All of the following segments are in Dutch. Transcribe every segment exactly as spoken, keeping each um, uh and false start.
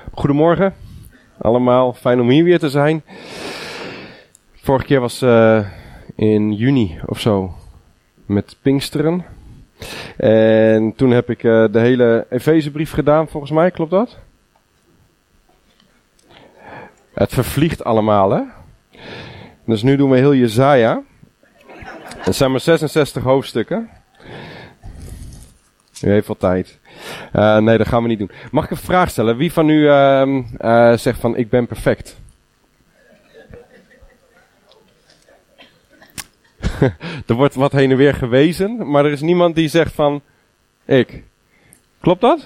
Goedemorgen allemaal, fijn om hier weer te zijn. Vorige keer was uh, in juni of zo met Pinksteren. En toen heb ik uh, de hele Efezebrief gedaan, volgens mij, klopt dat? Het vervliegt allemaal, hè? Dus nu doen we heel Jesaja. Het zijn maar zesenzestig hoofdstukken. U heeft wel tijd. Uh, nee, dat gaan we niet doen. Mag ik een vraag stellen? Wie van u uh, uh, zegt van, ik ben perfect? Er wordt wat heen en weer gewezen, maar er is niemand die zegt van, ik. Klopt dat?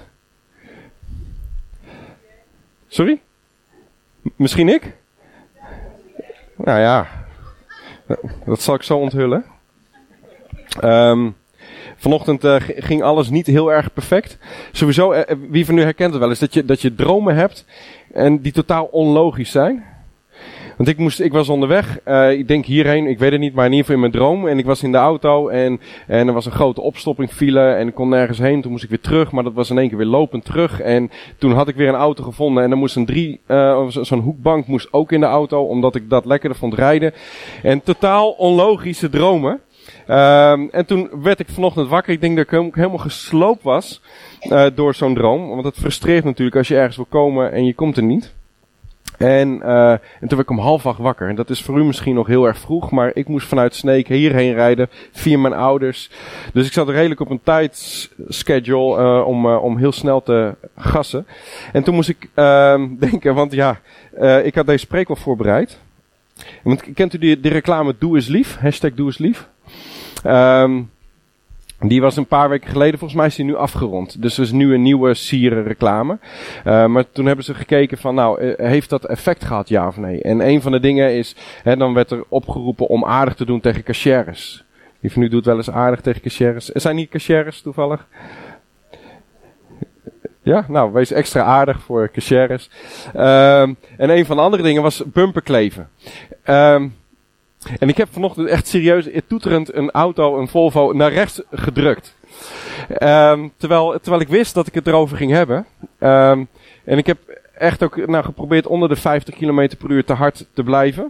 Sorry? M- misschien ik? Nou ja, dat zal ik zo onthullen. Um, vanochtend uh, ging alles niet heel erg perfect. Sowieso, uh, wie van u herkent het wel eens, dat je, dat je dromen hebt en die totaal onlogisch zijn. Want ik moest, ik was onderweg, uh, ik denk hierheen, ik weet het niet, maar in ieder geval in mijn droom. En ik was in de auto en, en er was een grote opstopping file en ik kon nergens heen. Toen moest ik weer terug, maar dat was in één keer weer lopend terug. En toen had ik weer een auto gevonden en er moest een drie, uh, zo'n hoekbank moest ook in de auto, omdat ik dat lekkerder vond rijden. En totaal onlogische dromen. Um, en toen werd ik vanochtend wakker. Ik denk dat ik helemaal gesloopt was uh, door zo'n droom. Want het frustreert natuurlijk als je ergens wil komen en je komt er niet. En, uh, en toen werd ik om half acht wakker. En dat is voor u misschien nog heel erg vroeg. Maar ik moest vanuit Sneek hierheen rijden. Via mijn ouders. Dus ik zat redelijk op een tijdschedule uh, om, uh, om heel snel te gassen. En toen moest ik uh, denken. Want ja, uh, ik had deze preek al voorbereid. Want kent u die, die reclame Doe eens lief? Hashtag Doe eens lief. Um, die was een paar weken geleden, volgens mij is die nu afgerond. Dus er is nu een nieuwe Sieren reclame. Uh, maar toen hebben ze gekeken van, nou, uh, heeft dat effect gehad, ja of nee? En een van de dingen is, hè, dan werd er opgeroepen om aardig te doen tegen cashiers. Wie van u doet wel eens aardig tegen cashiers? Er zijn niet cashiers toevallig? Ja, nou, wees extra aardig voor cashiers. Um, en een van de andere dingen was bumperkleven. Um, En ik heb vanochtend echt serieus toeterend een auto, een Volvo, naar rechts gedrukt. Um, terwijl, terwijl ik wist dat ik het erover ging hebben. Um, en ik heb echt ook nou, geprobeerd onder de vijftig kilometer per uur te hard te blijven.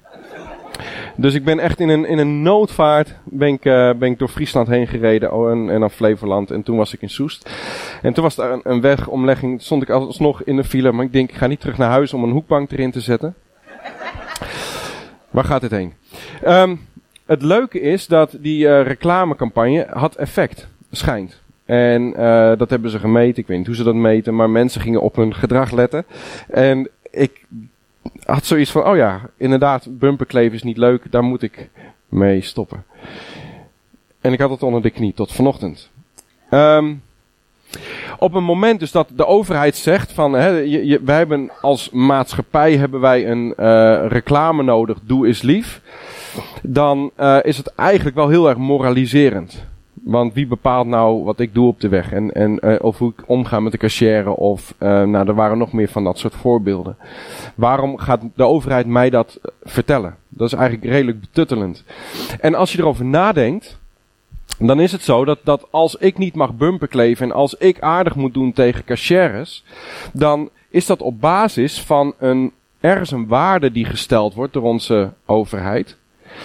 Dus ik ben echt in een, in een noodvaart ben ik, uh, ben ik door Friesland heen gereden oh, en, en naar Flevoland. En toen was ik in Soest. En toen was er een, een wegomlegging, stond ik alsnog in de file. Maar ik denk, ik ga niet terug naar huis om een hoekbank erin te zetten. Waar gaat dit heen? Um, het leuke is dat die uh, reclamecampagne had effect, schijnt. En uh, dat hebben ze gemeten. Ik weet niet hoe ze dat meten, maar mensen gingen op hun gedrag letten. En ik had zoiets van, oh ja, inderdaad, bumperkleven is niet leuk, daar moet ik mee stoppen. En ik had het onder de knie tot vanochtend. Um, Op een moment dus dat de overheid zegt van, hè, je, je, wij hebben als maatschappij hebben wij een uh, reclame nodig, doe eens lief. Dan uh, is het eigenlijk wel heel erg moraliserend. Want wie bepaalt nou wat ik doe op de weg? En, en uh, of hoe ik omga met de cashier of, uh, nou er waren nog meer van dat soort voorbeelden. Waarom gaat de overheid mij dat vertellen? Dat is eigenlijk redelijk betuttelend. En als je erover nadenkt, dan is het zo dat, dat als ik niet mag bumperkleven en als ik aardig moet doen tegen cashiers, dan is dat op basis van een, ergens een waarde die gesteld wordt door onze overheid.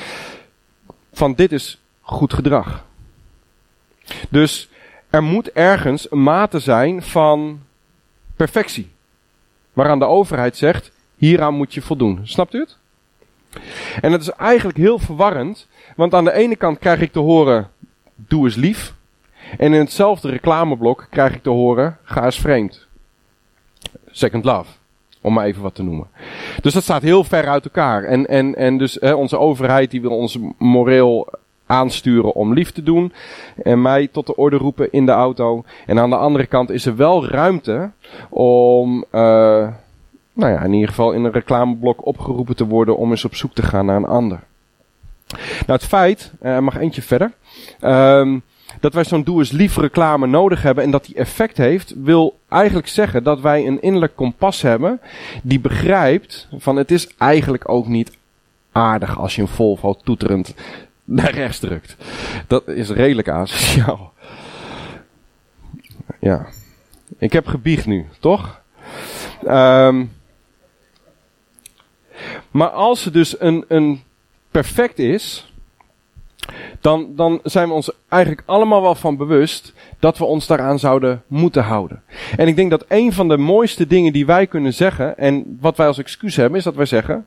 Van dit is goed gedrag. Dus er moet ergens een mate zijn van perfectie. Waaraan de overheid zegt, hieraan moet je voldoen. Snapt u het? En het is eigenlijk heel verwarrend, want aan de ene kant krijg ik te horen, doe eens lief. En in hetzelfde reclameblok krijg ik te horen, ga eens vreemd. Second love. Om maar even wat te noemen. Dus dat staat heel ver uit elkaar. En, en, en dus hè, onze overheid die wil ons moreel aansturen om lief te doen. En mij tot de orde roepen in de auto. En aan de andere kant is er wel ruimte om, uh, nou ja, in ieder geval in een reclameblok opgeroepen te worden om eens op zoek te gaan naar een ander. Nou, het feit, uh, mag eentje verder, um, dat wij zo'n doe eens lief reclame nodig hebben en dat die effect heeft, wil eigenlijk zeggen dat wij een innerlijk kompas hebben die begrijpt van het is eigenlijk ook niet aardig als je een Volvo toeterend naar rechts drukt. Dat is redelijk asociaal. Ja. Ik heb gebiecht nu, toch? Um, maar als er dus een, een perfect is, dan, dan zijn we ons eigenlijk allemaal wel van bewust dat we ons daaraan zouden moeten houden. En ik denk dat een van de mooiste dingen die wij kunnen zeggen, en wat wij als excuus hebben, is dat wij zeggen,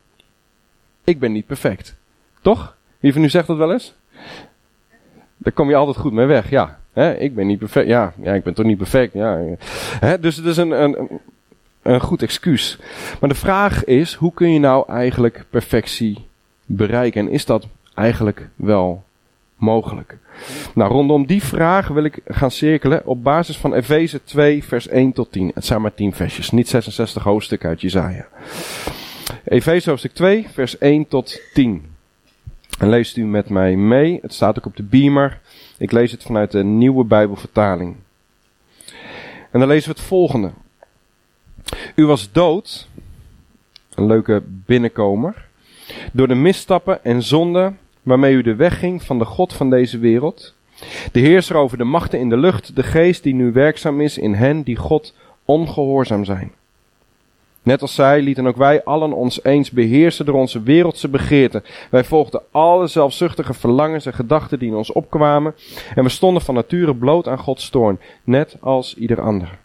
ik ben niet perfect. Toch? Wie van u zegt dat wel eens? Daar kom je altijd goed mee weg, ja. He, ik ben niet perfect, ja, ja, ik ben toch niet perfect, ja. He, dus het is een, een, een goed excuus. Maar de vraag is, hoe kun je nou eigenlijk perfectie bereiken? En is dat eigenlijk wel mogelijk? Nou, rondom die vraag wil ik gaan cirkelen op basis van Efeze twee, vers één tot tien. Het zijn maar tien versjes, niet zesenzestig hoofdstukken uit Jesaja. Efeze hoofdstuk twee, vers één tot tien. En leest u met mij mee. Het staat ook op de beamer. Ik lees het vanuit de Nieuwe Bijbelvertaling. En dan lezen we het volgende. U was dood, een leuke binnenkomer, door de misstappen en zonden waarmee u de weg ging van de God van deze wereld. De heerser over de machten in de lucht, de geest die nu werkzaam is in hen die God ongehoorzaam zijn. Net als zij lieten ook wij allen ons eens beheersen door onze wereldse begeerten. Wij volgden alle zelfzuchtige verlangens en gedachten die in ons opkwamen. En we stonden van nature bloot aan Gods toorn, net als ieder ander.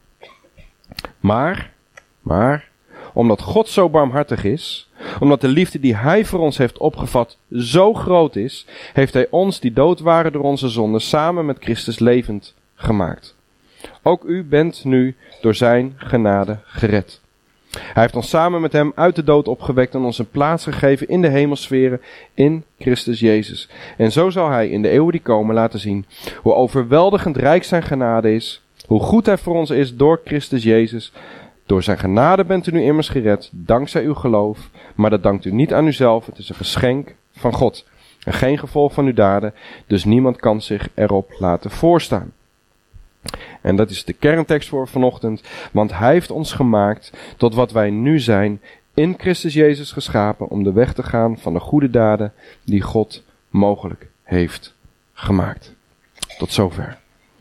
Maar, maar, omdat God zo barmhartig is, omdat de liefde die Hij voor ons heeft opgevat zo groot is, heeft Hij ons die dood waren door onze zonden samen met Christus levend gemaakt. Ook u bent nu door Zijn genade gered. Hij heeft ons samen met hem uit de dood opgewekt en ons een plaats gegeven in de hemelsferen in Christus Jezus. En zo zal hij in de eeuwen die komen laten zien hoe overweldigend rijk zijn genade is, hoe goed hij voor ons is door Christus Jezus. Door zijn genade bent u nu immers gered, dankzij uw geloof, maar dat dankt u niet aan uzelf, het is een geschenk van God. En geen gevolg van uw daden, dus niemand kan zich erop laten voorstaan. En dat is de kerntekst voor vanochtend, want hij heeft ons gemaakt tot wat wij nu zijn, in Christus Jezus geschapen, om de weg te gaan van de goede daden die God mogelijk heeft gemaakt. Tot zover.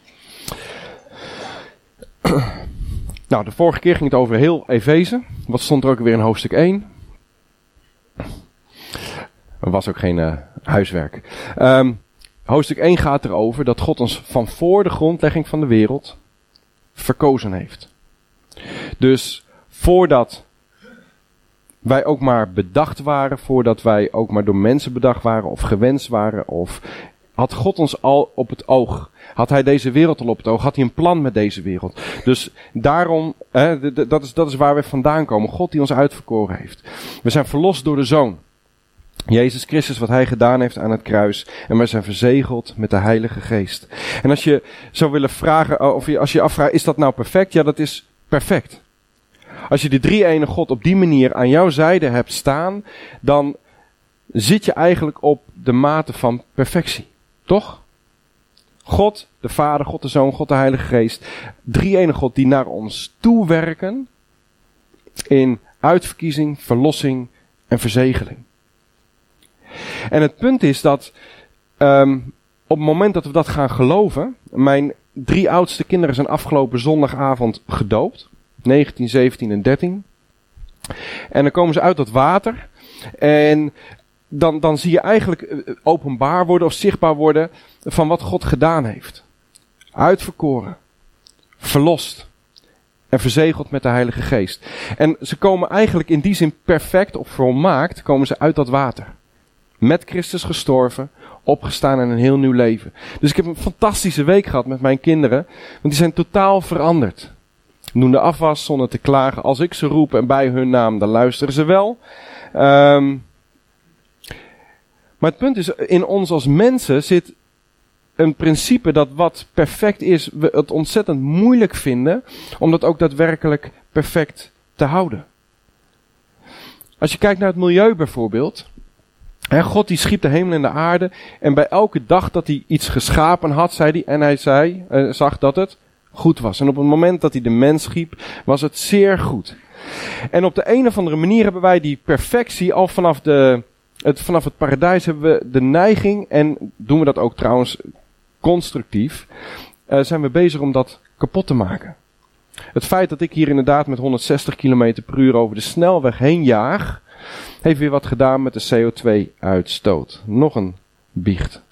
Nou, de vorige keer ging het over heel Efeze. Wat stond er ook weer in hoofdstuk één? Er was ook geen uh, huiswerk. Um, Hoofdstuk één gaat erover dat God ons van voor de grondlegging van de wereld verkozen heeft. Dus voordat wij ook maar bedacht waren, voordat wij ook maar door mensen bedacht waren of gewenst waren, of had God ons al op het oog. Had hij deze wereld al op het oog, had hij een plan met deze wereld. Dus daarom, hè, dat is, dat is waar we vandaan komen. God die ons uitverkoren heeft. We zijn verlost door de Zoon. Jezus Christus, wat hij gedaan heeft aan het kruis. En wij zijn verzegeld met de Heilige Geest. En als je zou willen vragen, of je, als je je afvraagt, is dat nou perfect? Ja, dat is perfect. Als je de drie-ene God op die manier aan jouw zijde hebt staan, dan zit je eigenlijk op de mate van perfectie. Toch? God, de Vader, God de Zoon, God de Heilige Geest. Drie-ene God die naar ons toewerken in uitverkiezing, verlossing en verzegeling. En het punt is dat um, op het moment dat we dat gaan geloven, mijn drie oudste kinderen zijn afgelopen zondagavond gedoopt, negentien, zeventien en dertien. En dan komen ze uit dat water en dan, dan zie je eigenlijk openbaar worden of zichtbaar worden van wat God gedaan heeft. Uitverkoren, verlost en verzegeld met de Heilige Geest. En ze komen eigenlijk in die zin perfect of volmaakt, komen ze uit dat water. Met Christus gestorven, opgestaan in een heel nieuw leven. Dus ik heb een fantastische week gehad met mijn kinderen. Want die zijn totaal veranderd. Doen de afwas zonder te klagen. Als ik ze roep en bij hun naam, dan luisteren ze wel. Um, maar het punt is, in ons als mensen zit een principe dat wat perfect is, we het ontzettend moeilijk vinden om dat ook daadwerkelijk perfect te houden. Als je kijkt naar het milieu bijvoorbeeld. He, God die schiep de hemel en de aarde. En bij elke dag dat hij iets geschapen had, zei hij, en hij zei, uh, zag dat het goed was. En op het moment dat hij de mens schiep, was het zeer goed. En op de een of andere manier hebben wij die perfectie al vanaf, de, het, vanaf het paradijs hebben we de neiging, en doen we dat ook trouwens constructief, uh, zijn we bezig om dat kapot te maken. Het feit dat ik hier inderdaad met honderdzestig kilometer per uur over de snelweg heen jaag, heeft weer wat gedaan met de C O twee uitstoot. Nog een biecht.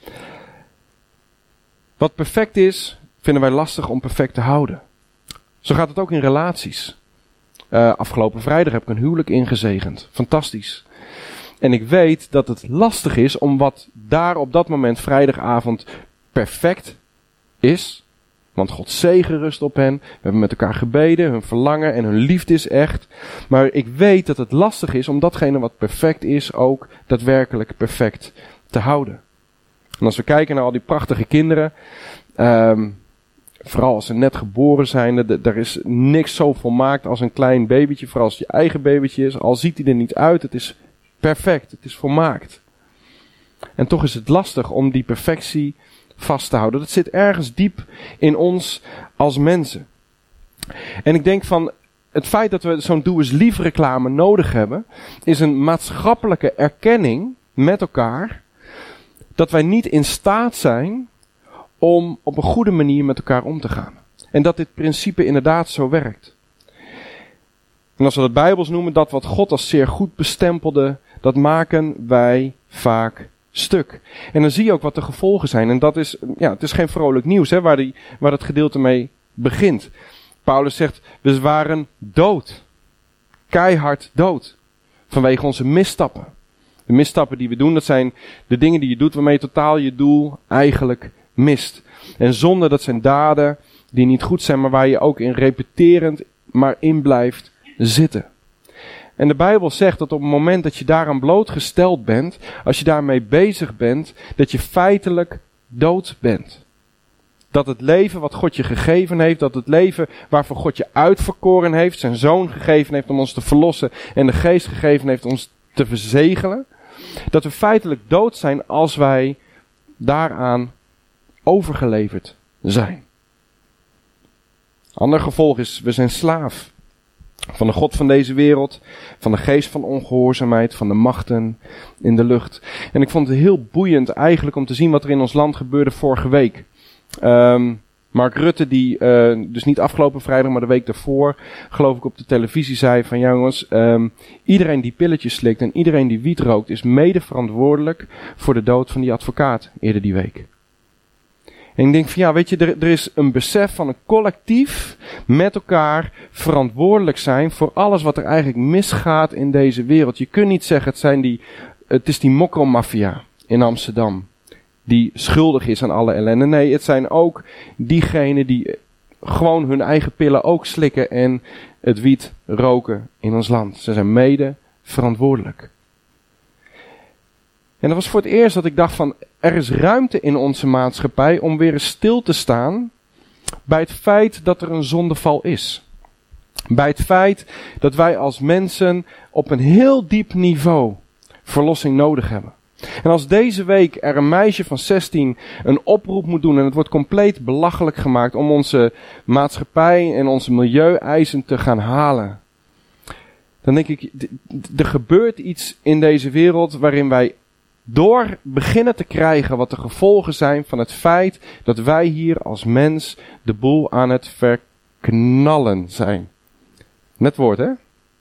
Wat perfect is, vinden wij lastig om perfect te houden. Zo gaat het ook in relaties. Uh, afgelopen vrijdag heb ik een huwelijk ingezegend. Fantastisch. En ik weet dat het lastig is om wat daar op dat moment vrijdagavond perfect is. Want Gods zegen rust op hen. We hebben met elkaar gebeden. Hun verlangen en hun liefde is echt. Maar ik weet dat het lastig is om datgene wat perfect is ook daadwerkelijk perfect te houden. En als we kijken naar al die prachtige kinderen. Um, vooral als ze net geboren zijn. Er is niks zo volmaakt als een klein babytje. Vooral als het je eigen babytje is. Al ziet hij er niet uit. Het is perfect. Het is volmaakt. En toch is het lastig om die perfectie vast te houden. Dat zit ergens diep in ons als mensen. En ik denk van het feit dat we zo'n doe eens lief reclame nodig hebben, is een maatschappelijke erkenning met elkaar dat wij niet in staat zijn om op een goede manier met elkaar om te gaan. En dat dit principe inderdaad zo werkt. En als we het Bijbels noemen, dat wat God als zeer goed bestempelde, dat maken wij vaak stuk. En dan zie je ook wat de gevolgen zijn. En dat is, ja, het is geen vrolijk nieuws, hè, waar, die, waar het gedeelte mee begint. Paulus zegt, we waren dood. Keihard dood. Vanwege onze misstappen. De misstappen die we doen, dat zijn de dingen die je doet waarmee je totaal je doel eigenlijk mist. En zonde, dat zijn daden die niet goed zijn, maar waar je ook in repeterend maar in blijft zitten. En de Bijbel zegt dat op het moment dat je daaraan blootgesteld bent, als je daarmee bezig bent, dat je feitelijk dood bent. Dat het leven wat God je gegeven heeft, dat het leven waarvoor God je uitverkoren heeft, zijn zoon gegeven heeft om ons te verlossen en de geest gegeven heeft om ons te verzegelen, dat we feitelijk dood zijn als wij daaraan overgeleverd zijn. Ander gevolg is, we zijn slaaf. Van de god van deze wereld, van de geest van ongehoorzaamheid, van de machten in de lucht. En ik vond het heel boeiend eigenlijk om te zien wat er in ons land gebeurde vorige week. Um, Mark Rutte, die uh, dus niet afgelopen vrijdag, maar de week daarvoor, geloof ik op de televisie zei van ja jongens, um, iedereen die pilletjes slikt en iedereen die wiet rookt is mede verantwoordelijk voor de dood van die advocaat eerder die week. En ik denk van ja, weet je, er, er is een besef van een collectief met elkaar verantwoordelijk zijn voor alles wat er eigenlijk misgaat in deze wereld. Je kunt niet zeggen, het zijn die, het is die mokromafia in Amsterdam die schuldig is aan alle ellende. Nee, het zijn ook diegenen die gewoon hun eigen pillen ook slikken en het wiet roken in ons land. Ze zijn mede verantwoordelijk. En dat was voor het eerst dat ik dacht van, er is ruimte in onze maatschappij om weer eens stil te staan bij het feit dat er een zondeval is. Bij het feit dat wij als mensen op een heel diep niveau verlossing nodig hebben. En als deze week er een meisje van zestien een oproep moet doen en het wordt compleet belachelijk gemaakt om onze maatschappij en onze milieueisen te gaan halen. Dan denk ik, er gebeurt iets in deze wereld waarin wij door beginnen te krijgen wat de gevolgen zijn van het feit dat wij hier als mens de boel aan het verknallen zijn. Net woord, hè?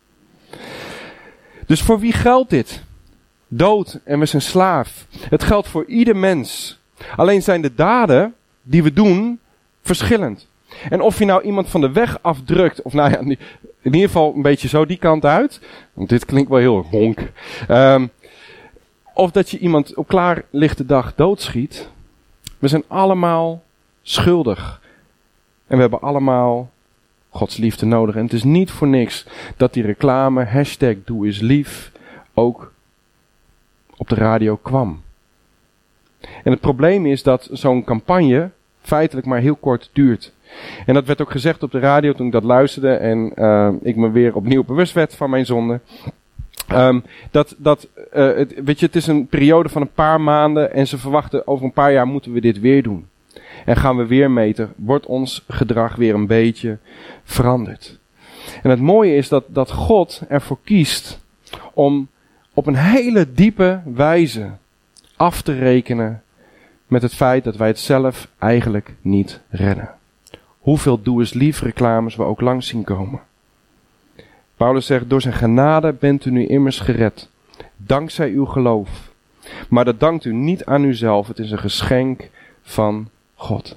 Dus voor wie geldt dit? Dood en we zijn slaaf. Het geldt voor ieder mens. Alleen zijn de daden die we doen verschillend. En of je nou iemand van de weg afdrukt, of nou ja, in ieder geval een beetje zo die kant uit. Want dit klinkt wel heel honk. Um, Of dat je iemand op klaarlichte dag doodschiet. We zijn allemaal schuldig. En we hebben allemaal Gods liefde nodig. En het is niet voor niks dat die reclame, hashtag doe eens lief, ook op de radio kwam. En het probleem is dat zo'n campagne feitelijk maar heel kort duurt. En dat werd ook gezegd op de radio toen ik dat luisterde en uh, ik me weer opnieuw bewust werd van mijn zonde. Um, dat, dat, uh, het, weet je, het is een periode van een paar maanden en ze verwachten over een paar jaar moeten we dit weer doen. En gaan we weer meten, wordt ons gedrag weer een beetje veranderd. En het mooie is dat, dat God ervoor kiest om op een hele diepe wijze af te rekenen met het feit dat wij het zelf eigenlijk niet redden. hoeveel doe eens lief reclames we ook langs zien komen. Paulus zegt, door zijn genade bent u nu immers gered, dankzij uw geloof. Maar dat dankt u niet aan uzelf, het is een geschenk van God.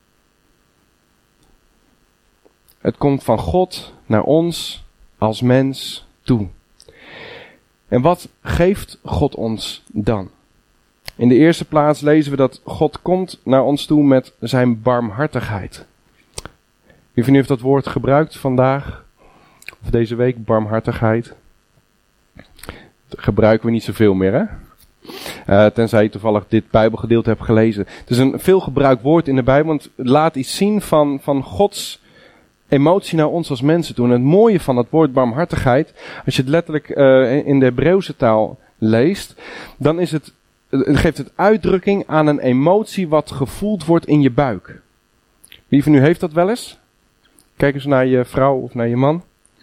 Het komt van God naar ons als mens toe. En wat geeft God ons dan? In de eerste plaats lezen we dat God komt naar ons toe met zijn barmhartigheid. Wie van u heeft dat woord gebruikt vandaag? Of deze week, barmhartigheid? Dat gebruiken we niet zoveel meer, hè? Uh, tenzij je toevallig dit Bijbelgedeelte hebt gelezen. Het is een veel gebruikt woord in de Bijbel, want het laat iets zien van, van Gods emotie naar ons als mensen toe. En het mooie van het woord barmhartigheid, als je het letterlijk uh, in de Hebreeuwse taal leest, dan is het, het geeft het uitdrukking aan een emotie wat gevoeld wordt in je buik. Wie van u heeft dat wel eens? Kijk eens naar je vrouw of naar je man.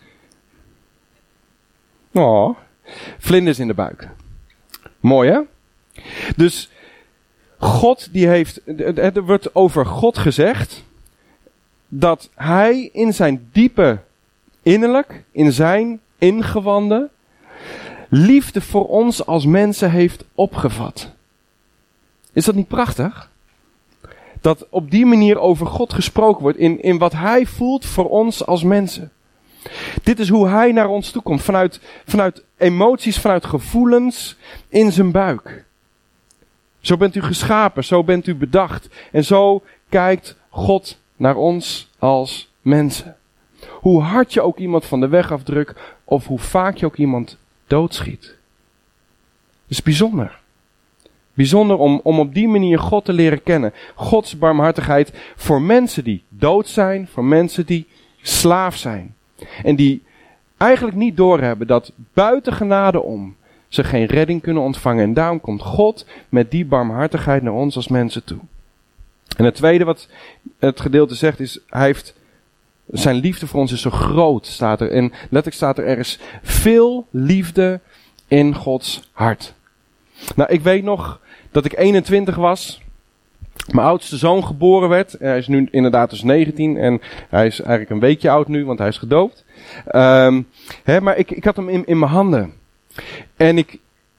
Oh, vlinders in de buik. Mooi, hè? Dus God die heeft, er wordt over God gezegd dat hij in zijn diepe innerlijk, in zijn ingewanden, liefde voor ons als mensen heeft opgevat. Is dat niet prachtig? Dat op die manier over God gesproken wordt in, in wat hij voelt voor ons als mensen. Dit is hoe hij naar ons toe komt. Vanuit, vanuit emoties, vanuit gevoelens in zijn buik. Zo bent u geschapen, zo bent u bedacht. En zo kijkt God naar ons als mensen. Hoe hard je ook iemand van de weg afdrukt, of hoe vaak je ook iemand doodschiet. Het is bijzonder. Bijzonder om, om op die manier God te leren kennen. Gods barmhartigheid voor mensen die dood zijn, voor mensen die slaaf zijn. En die eigenlijk niet doorhebben dat buiten genade om ze geen redding kunnen ontvangen. En daarom komt God met die barmhartigheid naar ons als mensen toe. En het tweede wat het gedeelte zegt is, hij heeft, zijn liefde voor ons is zo groot, staat er. En letterlijk staat er, er is veel liefde in Gods hart. Nou, ik weet nog dat ik eenentwintig was. Mijn oudste zoon geboren werd. Hij is nu inderdaad dus negentien. En hij is eigenlijk een weekje oud nu, want hij is gedoopt. Um, hè, maar ik, ik had hem in, in mijn handen. En ik,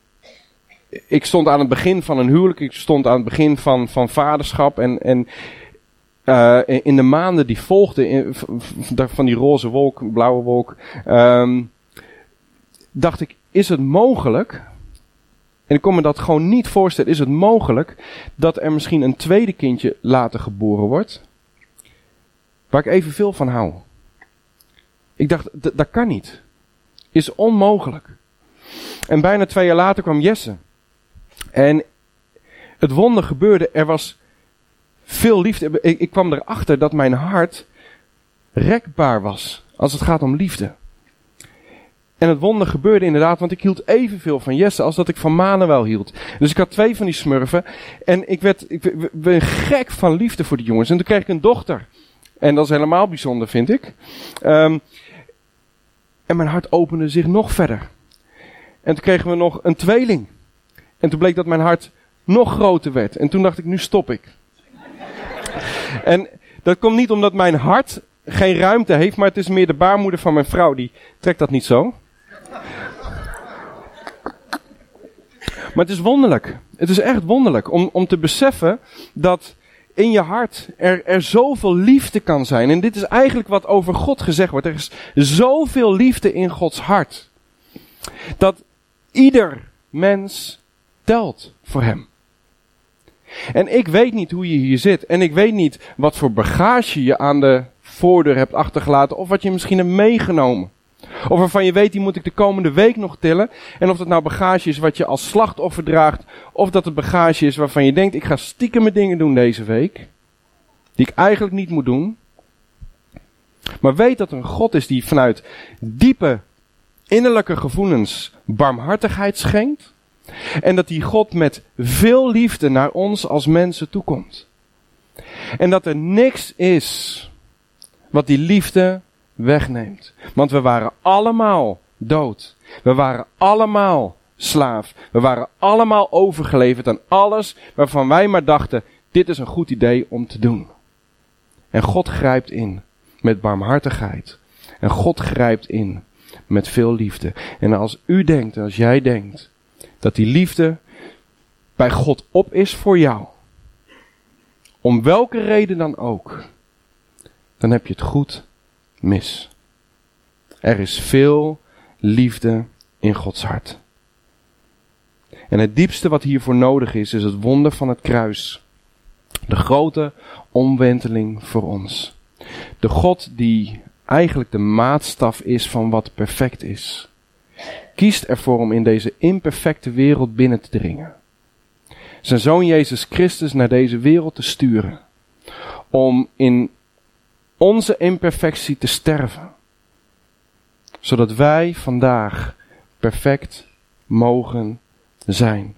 ik stond aan het begin van een huwelijk. Ik stond aan het begin van, van vaderschap. En, en uh, in de maanden die volgden, in, van die roze wolk, blauwe wolk, um, dacht ik, is het mogelijk? En ik kon me dat gewoon niet voorstellen. Is het mogelijk dat er misschien een tweede kindje later geboren wordt, waar ik evenveel van hou? Ik dacht, d- dat kan niet. Is onmogelijk. En bijna twee jaar later kwam Jesse. En het wonder gebeurde, er was veel liefde. Ik, ik kwam erachter dat mijn hart rekbaar was als het gaat om liefde. En het wonder gebeurde inderdaad, want ik hield evenveel van Jesse als dat ik van Manuel hield. Dus ik had twee van die smurfen en ik werd, ik ben gek van liefde voor die jongens. En toen kreeg ik een dochter. En dat is helemaal bijzonder, vind ik. Um, en mijn hart opende zich nog verder. En toen kregen we nog een tweeling. En toen bleek dat mijn hart nog groter werd. En toen dacht ik, nu stop ik. En dat komt niet omdat mijn hart geen ruimte heeft, maar het is meer de baarmoeder van mijn vrouw. Die trekt dat niet zo. Maar het is wonderlijk. Het is echt wonderlijk om, om te beseffen dat in je hart er, er zoveel liefde kan zijn. En dit is eigenlijk wat over God gezegd wordt. Er is zoveel liefde in Gods hart. Dat ieder mens telt voor hem. En ik weet niet hoe je hier zit. En ik weet niet wat voor bagage je aan de voordeur hebt achtergelaten. Of wat je misschien hebt meegenomen. Of waarvan je weet, die moet ik de komende week nog tillen. En of dat nou bagage is wat je als slachtoffer draagt. Of dat het bagage is waarvan je denkt, ik ga stiekem mijn dingen doen deze week. Die ik eigenlijk niet moet doen. Maar weet dat er een God is die vanuit diepe innerlijke gevoelens barmhartigheid schenkt. En dat die God met veel liefde naar ons als mensen toekomt. En dat er niks is wat die liefde wegneemt. Want we waren allemaal dood. We waren allemaal slaaf. We waren allemaal overgeleverd aan alles waarvan wij maar dachten, dit is een goed idee om te doen. En God grijpt in met barmhartigheid. En God grijpt in met veel liefde. En als u denkt, als jij denkt, dat die liefde bij God op is voor jou, om welke reden dan ook, dan heb je het goed mis. Er is veel liefde in Gods hart. En het diepste wat hiervoor nodig is, is het wonder van het kruis. De grote omwenteling voor ons. De God die eigenlijk de maatstaf is van wat perfect is, kiest ervoor om in deze imperfecte wereld binnen te dringen. Zijn Zoon Jezus Christus naar deze wereld te sturen. Om in onze imperfectie te sterven. Zodat wij vandaag perfect mogen zijn.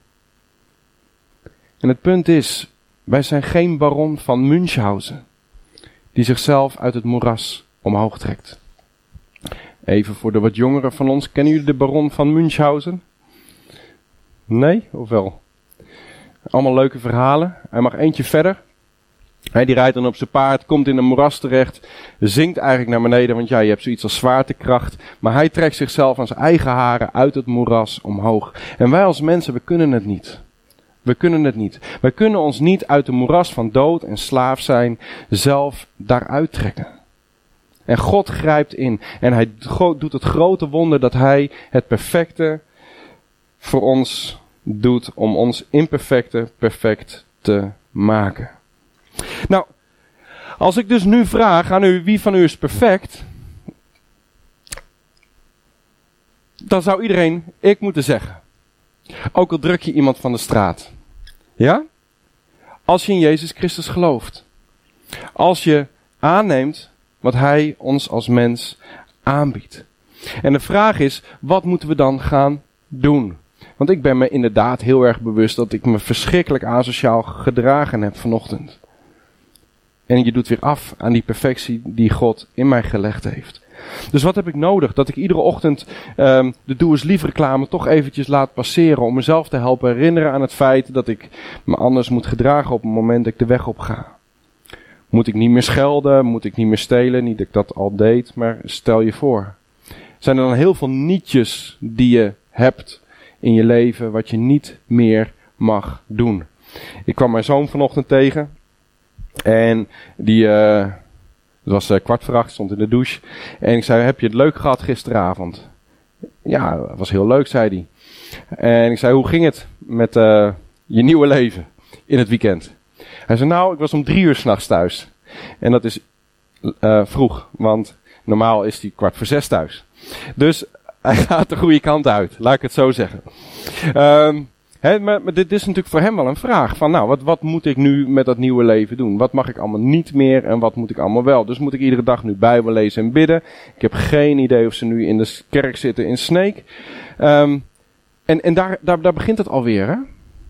En het punt is, wij zijn geen baron van Münchhausen, die zichzelf uit het moeras omhoog trekt. Even voor de wat jongeren van ons, kennen jullie de baron van Münchhausen? Nee, of wel? Allemaal leuke verhalen. Hij mag eentje verder. Hij die rijdt dan op zijn paard, komt in een moeras terecht, zinkt eigenlijk naar beneden, want ja, je hebt zoiets als zwaartekracht. Maar hij trekt zichzelf aan zijn eigen haren uit het moeras omhoog. En wij als mensen, we kunnen het niet. We kunnen het niet. Wij kunnen ons niet uit de moeras van dood en slaaf zijn zelf daaruit trekken. En God grijpt in. En hij doet het grote wonder dat hij het perfecte voor ons doet om ons imperfecte perfect te maken. Nou, als ik dus nu vraag aan u, wie van u is perfect? Dan zou iedereen ik moeten zeggen. Ook al druk je iemand van de straat. Ja? Als je in Jezus Christus gelooft. Als je aanneemt wat hij ons als mens aanbiedt. En de vraag is, wat moeten we dan gaan doen? Want ik ben me inderdaad heel erg bewust dat ik me verschrikkelijk asociaal gedragen heb vanochtend. En je doet weer af aan die perfectie die God in mij gelegd heeft. Dus wat heb ik nodig? Dat ik iedere ochtend um, de Doe eens lief reclame toch eventjes laat passeren. Om mezelf te helpen herinneren aan het feit dat ik me anders moet gedragen op het moment dat ik de weg op ga. Moet ik niet meer schelden? Moet ik niet meer stelen? Niet dat ik dat al deed, maar stel je voor. Zijn er dan heel veel nietjes die je hebt in je leven wat je niet meer mag doen? Ik kwam mijn zoon vanochtend tegen. En die, uh, het was uh, kwart voor acht, stond in de douche. En ik zei, heb je het leuk gehad gisteravond? Ja, het was heel leuk, zei hij. En ik zei, hoe ging het met uh, je nieuwe leven in het weekend? Hij zei, nou, ik was om drie uur 's nachts thuis. En dat is uh, vroeg, want normaal is hij kwart voor zes thuis. Dus hij gaat de goede kant uit, laat ik het zo zeggen. Um, He, maar, maar dit is natuurlijk voor hem wel een vraag. Van nou, wat, wat moet ik nu met dat nieuwe leven doen? Wat mag ik allemaal niet meer en wat moet ik allemaal wel? Dus moet ik iedere dag nu Bijbel lezen en bidden? Ik heb geen idee of ze nu in de kerk zitten in Sneek. Um, en en daar, daar, daar begint het alweer. Hè?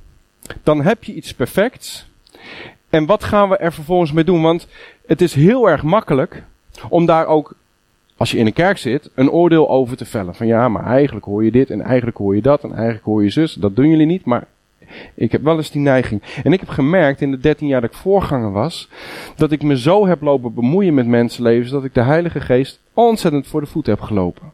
Dan heb je iets perfects. En wat gaan we er vervolgens mee doen? Want het is heel erg makkelijk om daar ook, als je in een kerk zit, een oordeel over te vellen. Van ja, maar eigenlijk hoor je dit en eigenlijk hoor je dat en eigenlijk hoor je zus. Dat doen jullie niet, maar ik heb wel eens die neiging. En ik heb gemerkt in de dertien jaar dat ik voorganger was, dat ik me zo heb lopen bemoeien met mensenlevens, dat ik de Heilige Geest ontzettend voor de voet heb gelopen.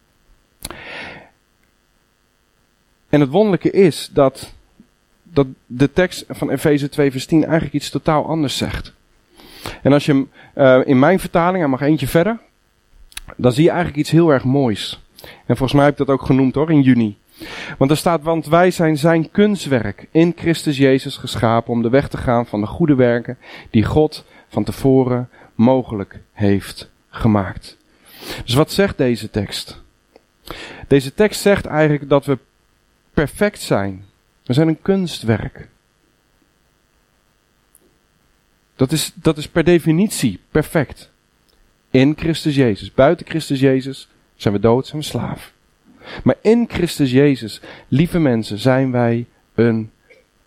En het wonderlijke is dat, dat de tekst van Efeze twee vers tien eigenlijk iets totaal anders zegt. En als je hem uh, in mijn vertaling, hij mag eentje verder, dan zie je eigenlijk iets heel erg moois. En volgens mij heb ik dat ook genoemd hoor, in juni. Want er staat, want wij zijn zijn kunstwerk in Christus Jezus geschapen om de weg te gaan van de goede werken die God van tevoren mogelijk heeft gemaakt. Dus wat zegt deze tekst? Deze tekst zegt eigenlijk dat we perfect zijn. We zijn een kunstwerk. Dat is, dat is per definitie perfect. In Christus Jezus. Buiten Christus Jezus zijn we dood, zijn we slaaf. Maar in Christus Jezus, lieve mensen, zijn wij een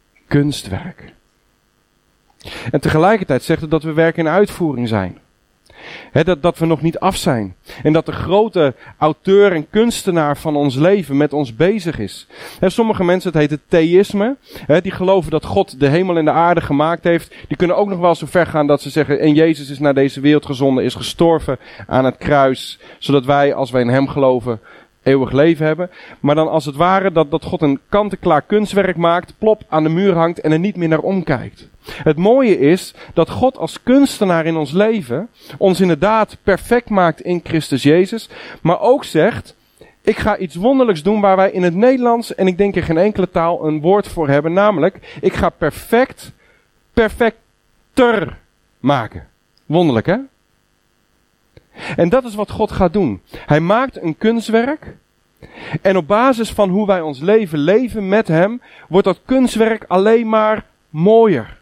kunstwerk. En tegelijkertijd zegt het dat we werk in uitvoering zijn. He, dat, dat we nog niet af zijn. En dat de grote auteur en kunstenaar van ons leven met ons bezig is. He, sommige mensen, het heet het theïsme. He, die geloven dat God de hemel en de aarde gemaakt heeft. Die kunnen ook nog wel zo ver gaan dat ze zeggen, en Jezus is naar deze wereld gezonden, is gestorven aan het kruis. Zodat wij, als wij in hem geloven, eeuwig leven hebben. Maar dan als het ware dat, dat God een kant-en-klaar kunstwerk maakt, plop aan de muur hangt en er niet meer naar omkijkt. Het mooie is dat God als kunstenaar in ons leven ons inderdaad perfect maakt in Christus Jezus. Maar ook zegt, ik ga iets wonderlijks doen waar wij in het Nederlands en ik denk in geen enkele taal een woord voor hebben. Namelijk, ik ga perfect, perfecter maken. Wonderlijk, hè? En dat is wat God gaat doen. Hij maakt een kunstwerk. En op basis van hoe wij ons leven leven met hem, wordt dat kunstwerk alleen maar mooier.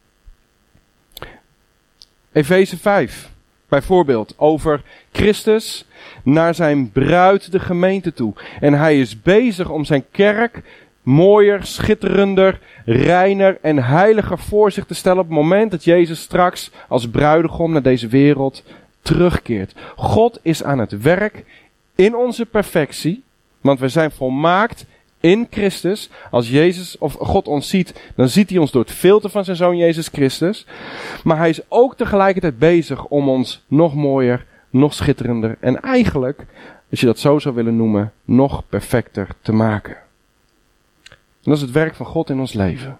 Efeze vijf, bijvoorbeeld, over Christus naar zijn bruid, de gemeente toe. En hij is bezig om zijn kerk mooier, schitterender, reiner en heiliger voor zich te stellen op het moment dat Jezus straks als bruidegom naar deze wereld terugkeert. God is aan het werk in onze perfectie, want we zijn volmaakt in Christus. Als Jezus of God ons ziet, dan ziet hij ons door het filter van zijn Zoon Jezus Christus. Maar hij is ook tegelijkertijd bezig om ons nog mooier, nog schitterender en eigenlijk, als je dat zo zou willen noemen, nog perfecter te maken. En dat is het werk van God in ons leven.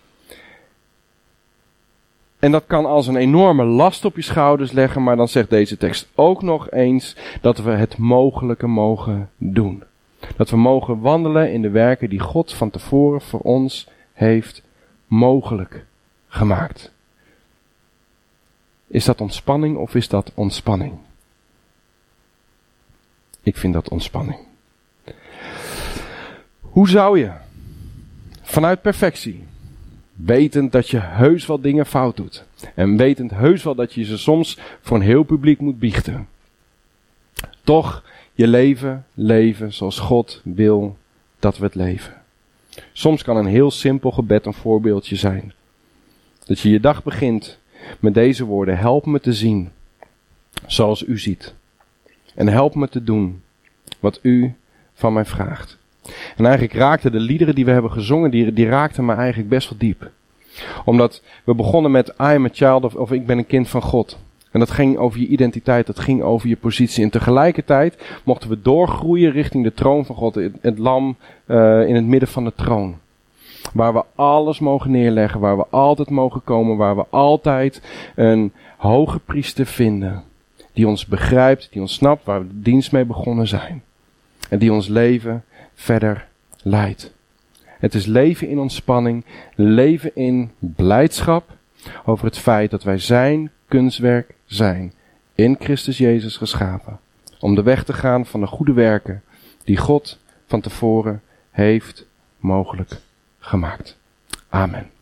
En dat kan als een enorme last op je schouders leggen, maar dan zegt deze tekst ook nog eens dat we het mogelijke mogen doen. Dat we mogen wandelen in de werken die God van tevoren voor ons heeft mogelijk gemaakt. Is dat ontspanning of is dat ontspanning? Ik vind dat ontspanning. Hoe zou je vanuit perfectie, wetend dat je heus wel dingen fout doet. En wetend heus wel dat je ze soms voor een heel publiek moet biechten. Toch je leven leven zoals God wil dat we het leven. Soms kan een heel simpel gebed een voorbeeldje zijn. Dat je je dag begint met deze woorden. Help me te zien zoals u ziet. En help me te doen wat u van mij vraagt. En eigenlijk raakten de liederen die we hebben gezongen, die, die raakten me eigenlijk best wel diep. Omdat we begonnen met I am a child of, of ik ben een kind van God. En dat ging over je identiteit, dat ging over je positie. En tegelijkertijd mochten we doorgroeien richting de troon van God. Het, het lam uh, in het midden van de troon. Waar we alles mogen neerleggen, waar we altijd mogen komen, waar we altijd een hoge priester vinden. Die ons begrijpt, die ons snapt, waar we de dienst mee begonnen zijn. En die ons leven verder leidt. Het is leven in ontspanning, leven in blijdschap over het feit dat wij zijn kunstwerk zijn, in Christus Jezus geschapen, om de weg te gaan van de goede werken die God van tevoren heeft mogelijk gemaakt. Amen.